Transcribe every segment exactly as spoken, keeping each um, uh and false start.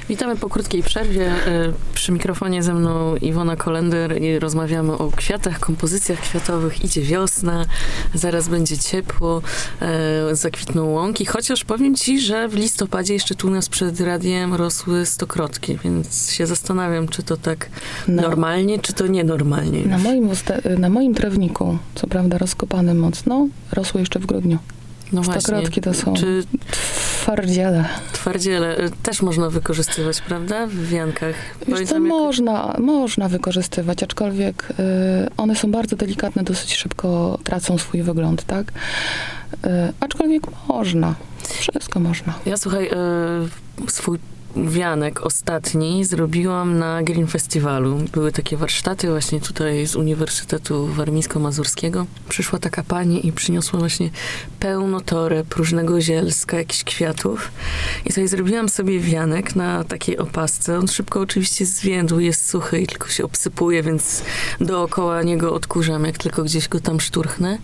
Witamy po krótkiej przerwie. Przy mikrofonie ze mną Iwona Kolender i rozmawiamy o kwiatach, kompozycjach kwiatowych. Idzie wiosna, zaraz będzie ciepło, zakwitną łąki. Chociaż powiem ci, że w listopadzie jeszcze tu u nas przed radiem rosły stokrotki, więc się zastanawiam, czy to tak no. normalnie, czy to nienormalnie. Na moim, na moim trawniku, co prawda rozkopanym mocno, rosły jeszcze w grudniu. No Stokrotki właśnie. to są Czy twardziele. Twardziele też można wykorzystywać, prawda? W wiankach. Wiesz co, jak... można, można wykorzystywać, aczkolwiek y, one są bardzo delikatne, dosyć szybko tracą swój wygląd, tak? Y, aczkolwiek można. Wszystko można. Ja słuchaj, y, swój wianek ostatni zrobiłam na Green Festiwalu. Były takie warsztaty właśnie tutaj z Uniwersytetu Warmińsko-Mazurskiego. Przyszła taka pani i przyniosła właśnie pełno toreb, różnego zielska, jakichś kwiatów. I tutaj zrobiłam sobie wianek na takiej opasce. On szybko oczywiście zwiędł, jest suchy i tylko się obsypuje, więc dookoła niego odkurzam, jak tylko gdzieś go tam szturchnę.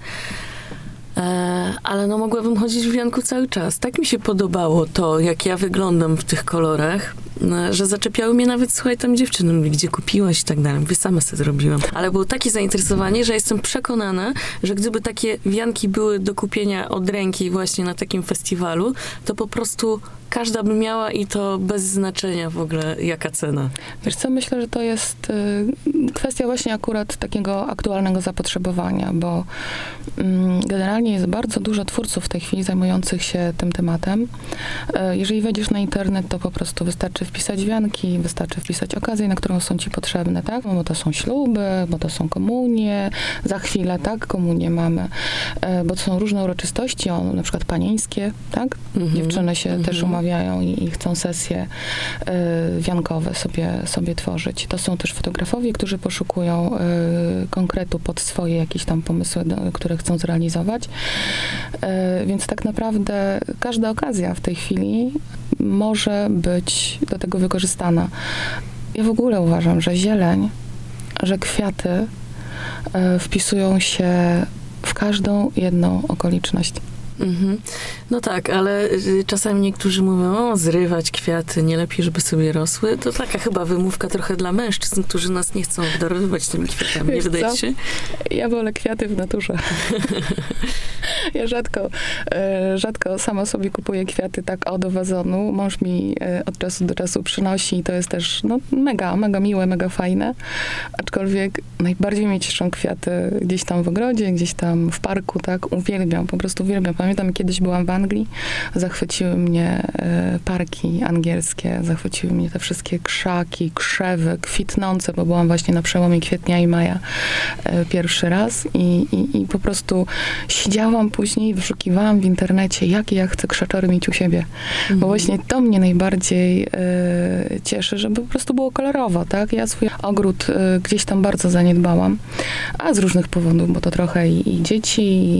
Ale no mogłabym chodzić w wianku cały czas. Tak mi się podobało to, jak ja wyglądam w tych kolorach, że zaczepiały mnie nawet, słuchaj, tam dziewczyny, mówi, gdzie kupiłaś i tak dalej. Mówię, sama sobie zrobiłam. Ale było takie zainteresowanie, że jestem przekonana, że gdyby takie wianki były do kupienia od ręki właśnie na takim festiwalu, to po prostu każda by miała i to bez znaczenia w ogóle, jaka cena. Wiesz co, myślę, że to jest y, kwestia właśnie akurat takiego aktualnego zapotrzebowania, bo y, generalnie jest bardzo dużo twórców w tej chwili zajmujących się tym tematem. Y, jeżeli wejdziesz na internet, to po prostu wystarczy wpisać wianki, wystarczy wpisać okazję, na którą są ci potrzebne, tak? Bo to są śluby, bo to są komunie, za chwilę, tak? Komunie mamy, y, bo to są różne uroczystości, o, na przykład panieńskie, tak? Mm-hmm. Dziewczyny się mm-hmm. też umawiają i, i chcą sesje y, wiankowe sobie, sobie tworzyć. To są też fotografowie, którzy poszukują y, konkretu pod swoje jakieś tam pomysły, do, które chcą zrealizować. Y, więc tak naprawdę każda okazja w tej chwili może być do tego wykorzystana. Ja w ogóle uważam, że zieleń, że kwiaty y, wpisują się w każdą jedną okoliczność. Mhm. No tak, ale czasami niektórzy mówią, o, zrywać kwiaty, nie lepiej, żeby sobie rosły. To taka chyba wymówka trochę dla mężczyzn, którzy nas nie chcą obdarowywać tymi kwiatami, nie wydaje się? Ja wolę kwiaty w naturze. Ja rzadko, rzadko sama sobie kupuję kwiaty tak o do wazonu. Mąż mi od czasu do czasu przynosi i to jest też no, mega, mega miłe, mega fajne. Aczkolwiek najbardziej mnie cieszą kwiaty gdzieś tam w ogrodzie, gdzieś tam w parku, tak? Uwielbiam, po prostu uwielbiam. Pamiętam, kiedyś byłam w Anglii, zachwyciły mnie e, parki angielskie, zachwyciły mnie te wszystkie krzaki, krzewy, kwitnące, bo byłam właśnie na przełomie kwietnia i maja e, pierwszy raz i, i, i po prostu siedziałam później i wyszukiwałam w internecie, jakie ja chcę krzaczory mieć u siebie. Mhm. Bo właśnie to mnie najbardziej e, cieszy, żeby po prostu było kolorowo, tak? Ja swój ogród e, gdzieś tam bardzo zaniedbałam, a z różnych powodów, bo to trochę i, i dzieci,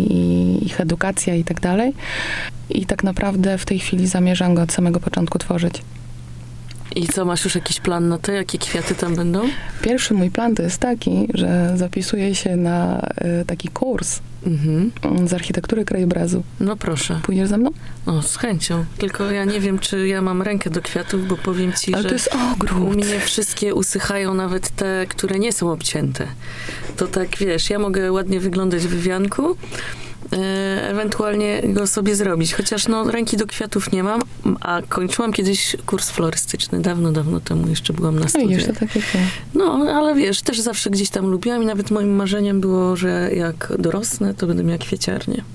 i ich edukacja i tak dalej. I tak naprawdę w tej chwili zamierzam go od samego początku tworzyć. I co, masz już jakiś plan na to, jakie kwiaty tam będą? Pierwszy mój plan to jest taki, że zapisuję się na y, taki kurs mhm. z architektury krajobrazu. No proszę. Pójdziesz ze mną? O, z chęcią. Tylko ja nie wiem, czy ja mam rękę do kwiatów, bo powiem ci, ale że to jest ogród. U mnie wszystkie usychają, nawet te, które nie są obcięte. To tak, wiesz, ja mogę ładnie wyglądać w wianku, ewentualnie go sobie zrobić. Chociaż no, ręki do kwiatów nie mam, a kończyłam kiedyś kurs florystyczny. Dawno, dawno temu jeszcze byłam na studiach. Widzisz, to tak jak ja. No, ale wiesz, też zawsze gdzieś tam lubiłam i nawet moim marzeniem było, że jak dorosnę, to będę miała kwieciarnię.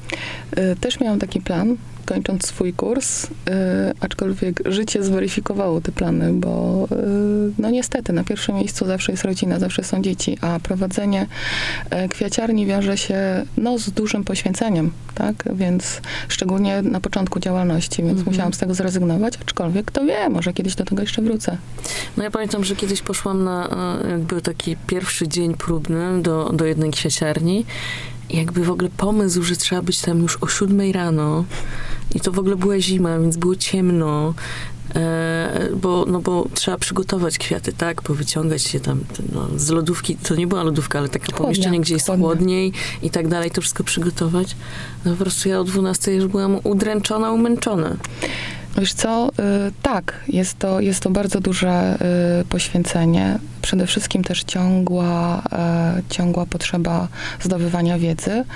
Też miałam taki plan, kończąc swój kurs, yy, aczkolwiek życie zweryfikowało te plany, bo yy, no niestety na pierwszym miejscu zawsze jest rodzina, zawsze są dzieci, a prowadzenie yy, kwiaciarni wiąże się no, z dużym poświęceniem, tak? Więc szczególnie na początku działalności, więc mhm. musiałam z tego zrezygnować, aczkolwiek kto wie, może kiedyś do tego jeszcze wrócę. No ja pamiętam, że kiedyś poszłam na jakby taki pierwszy dzień próbny do, do jednej kwiaciarni. I jakby w ogóle pomysł, że trzeba być tam już o siódmej rano i to w ogóle była zima, więc było ciemno, e, bo, no bo trzeba przygotować kwiaty, tak, bo wyciągać je tam no, z lodówki, to nie była lodówka, ale takie chłodnia, pomieszczenie, gdzie jest chłodnia. chłodniej i tak dalej, to wszystko przygotować. No po prostu ja o dwunastej już byłam udręczona, umęczona. Wiesz co, y, tak, jest to, jest to bardzo duże y, poświęcenie. Przede wszystkim też ciągła, y, ciągła potrzeba zdobywania wiedzy, y,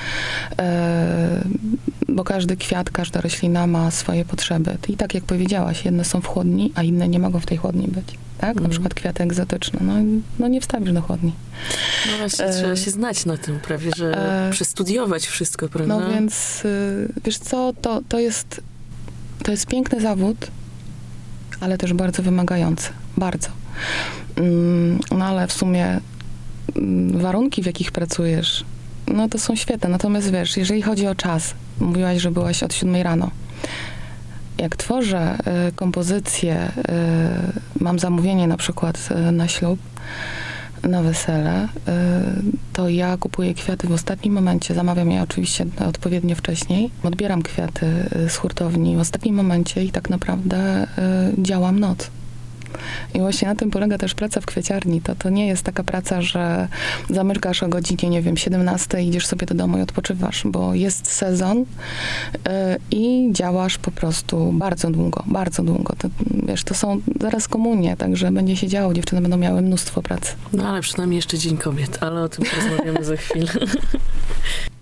bo każdy kwiat, każda roślina ma swoje potrzeby. I tak jak powiedziałaś, jedne są w chłodni, a inne nie mogą w tej chłodni być. Tak? Mm. Na przykład kwiaty egzotyczne. No, no nie wstawisz do chłodni. No właśnie, e, trzeba się znać na tym prawie, że e, przestudiować wszystko, prawda? No więc, y, wiesz co, to, to jest To jest piękny zawód, ale też bardzo wymagający. Bardzo. No ale w sumie warunki, w jakich pracujesz, no to są świetne. Natomiast wiesz, jeżeli chodzi o czas, mówiłaś, że byłaś od siódmej rano. Jak tworzę y, kompozycję, y, mam zamówienie na przykład y, na ślub, na wesele, to ja kupuję kwiaty w ostatnim momencie, zamawiam je oczywiście odpowiednio wcześniej, odbieram kwiaty z hurtowni w ostatnim momencie i tak naprawdę działam noc. I właśnie na tym polega też praca w kwieciarni. To, to nie jest taka praca, że zamykasz o godzinie, nie wiem, siedemnastej, idziesz sobie do domu i odpoczywasz, bo jest sezon y, i działasz po prostu bardzo długo, bardzo długo. To, wiesz, to są zaraz komunie, także będzie się działo, dziewczyny będą miały mnóstwo pracy. No ale przynajmniej jeszcze Dzień Kobiet, ale o tym porozmawiamy za chwilę.